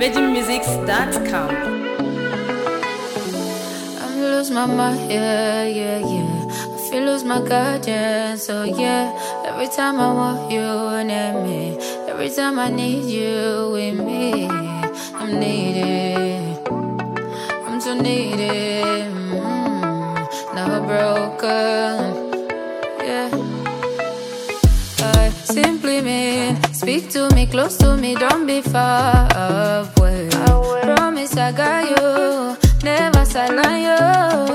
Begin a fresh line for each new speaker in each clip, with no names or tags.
VeggieMusics.com.
I'm lose my mind, yeah, yeah, yeah. I feel lose my guidance, so yeah. Every time I want you near me, every time I need you with me, I'm needed, I'm so needed. Now broken, yeah. I simply mean, speak to me, close to me, don't be far away. Promise I got you, never silent you.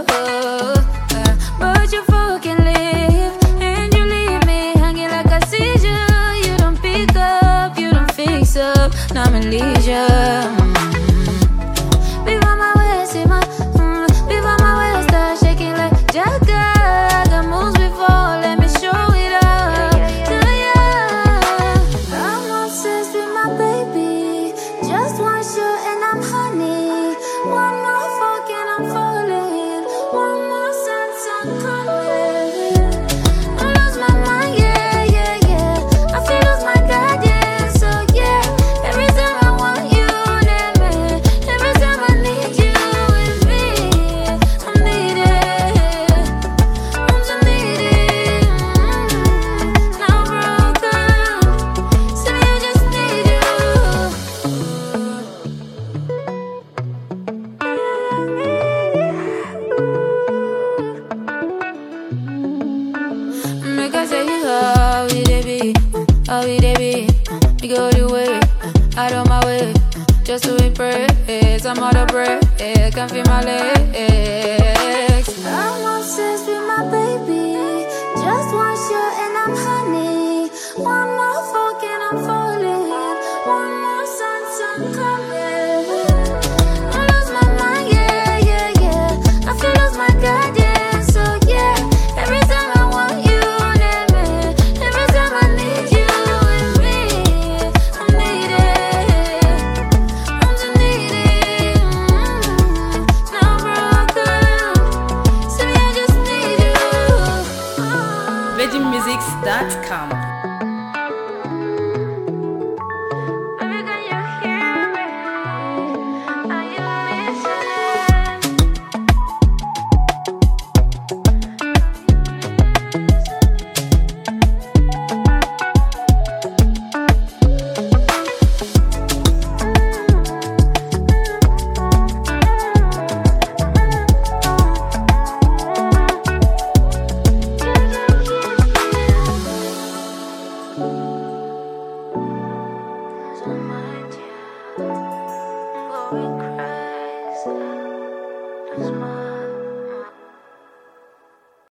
But you fucking leave, and you leave me hanging like a seizure. You don't pick up, you don't fix up, now I'm in leisure. Be on my way, see my, be on my way, start shaking like Jagger. I got moves before, let me show it up to you. I'm obsessed with my baby, just one shot and I'm honey. One more fuck and I'm falling, one more sense I'm calling. I lose my mind, yeah, yeah, yeah. I feel lose my guidance, so yeah. Every time I want you near me, every time I need you with me, I'm needed, I'm so needed. Now broken, so you just need you. Make I tell you how we dey be, how we dey be. Me go the way, out of my way, just to impress. I'm out of breath, can't feel my legs. I'm obsessed with my baby, just one shot and I'm honey. One more fuck and I'm falling, one